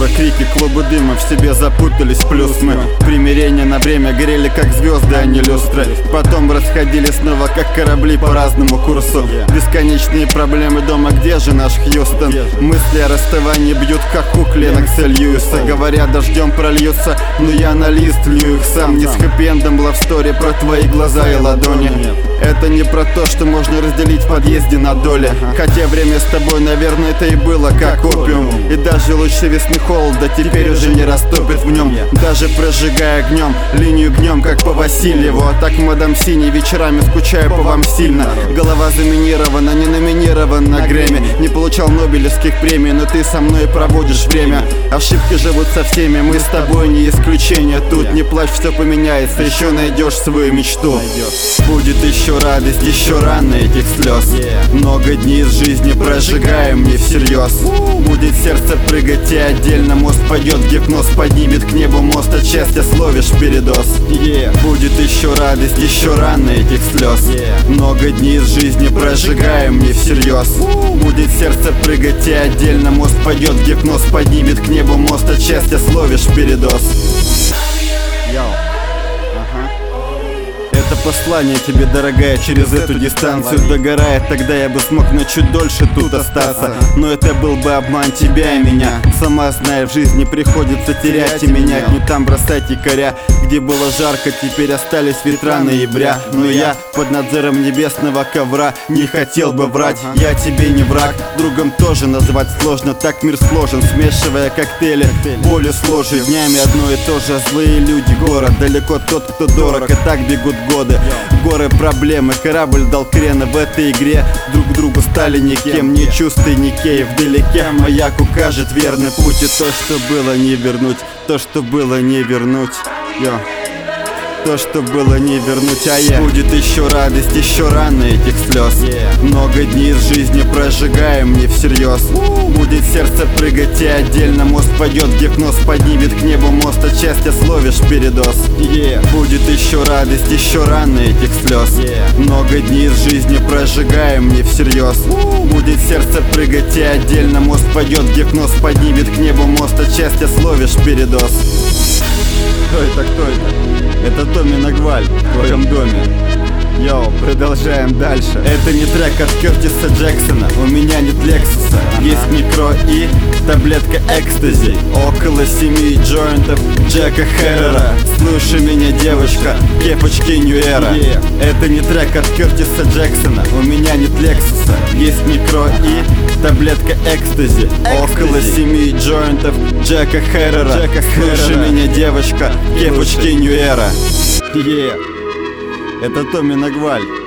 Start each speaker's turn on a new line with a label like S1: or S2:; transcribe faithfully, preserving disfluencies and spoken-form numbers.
S1: крики, клубы дыма в себе запутались. Плюс мы примирение на время горели как звезды, а не люстры. Потом расходились снова как корабли по разному курсу. Бесконечные проблемы дома, где же наш Хьюстон? Мысли о расставании бьют как кукле Аксель Льюиса. Говорят, дождем прольются, но я на лист лью их сам. Не с хэппи-эндом лавстори про твои глаза и ладони. Это не про то, что можно разделить в подъезде на доли. Хотя время с тобой, наверное, это и было как опиум. И даже лучи весны холода теперь уже не растопит в нем. Даже прожигая огнем линию гнем, как по Васильеву. А так, мадам Синий, вечерами скучаю по вам сильно. Голова заминирована, не номинирован на Грэмми. Не получал нобелевских премий, но ты со мной проводишь время. Ошибки живут со всеми, мы с тобой не исключение. Тут не плачь, все поменяется, еще найдешь свою мечту. Будет еще радость, еще рано этих слез. Много дней из жизни прожигаем не всерьез. Будет сердце прыгать и отдельно мост пойдет в гипноз, поднимет к небу мост, от счастья словишь передоз. Будет еще радость, еще рано этих слез. Много дней из жизни прожигаем не всерьез. Будет сердце прыгать и отдельно мост пойдет в гипноз, поднимет к небу мост, от счастья словишь передоз. Это послание тебе, дорогая, через эту дистанцию. Догорает, тогда я бы смог на чуть дольше тут остаться. Но это был бы обман тебя и меня. Сама знаешь, в жизни приходится терять и менять. Не там бросать якоря, где было жарко, теперь остались ветра ноября. Но я под надзором небесного ковра не хотел бы врать. Я тебе не враг, другом тоже назвать сложно. Так мир сложен, смешивая коктейли, болью с ложью. Днями одно и то же, злые люди, город. Далеко тот, кто дорог, и так бегут годы. Горы проблемы, корабль дал крена в этой игре. Друг другу стали никем, ни чувствуй, ни кей. Вдалеке маяк укажет верный путь. И то, что было, не вернуть. То, что было, не вернуть. Йо. То, что было, не вернуть, а я. Будет еще радость, еще рано этих слез. Много дней из жизни прожигаем не всерьез. Будет сердце прыгать и отдельно мост пойдет в гипноз, поднимет к небу мост, от счастья словишь передоз. Будет еще радость, еще рано этих слез. Много дней из жизни прожигаем не всерьез. Будет сердце прыгать и отдельно мост пойдет в гипноз, поднимет к небу мост, от счастья словишь передоз. Кто это, кто это? Это Томми Нагваль в твоем доме. Йоу, продолжаем дальше. Это не трек от Кертиса Джексона, у меня нет Лексуса. Есть микро и таблетка экстази. Около семи джойнтов Джека Херрера. Слушай меня, девочка, кепочки Нью Эра. Это не трек от Кертиса Джексона, у меня нет Лексуса. Есть микро и таблетка экстази. Около семи джойнтов Джека Херрера. Слушай меня, девочка, кепочки Нью Эра. Yeah. Это Томми Нагваль.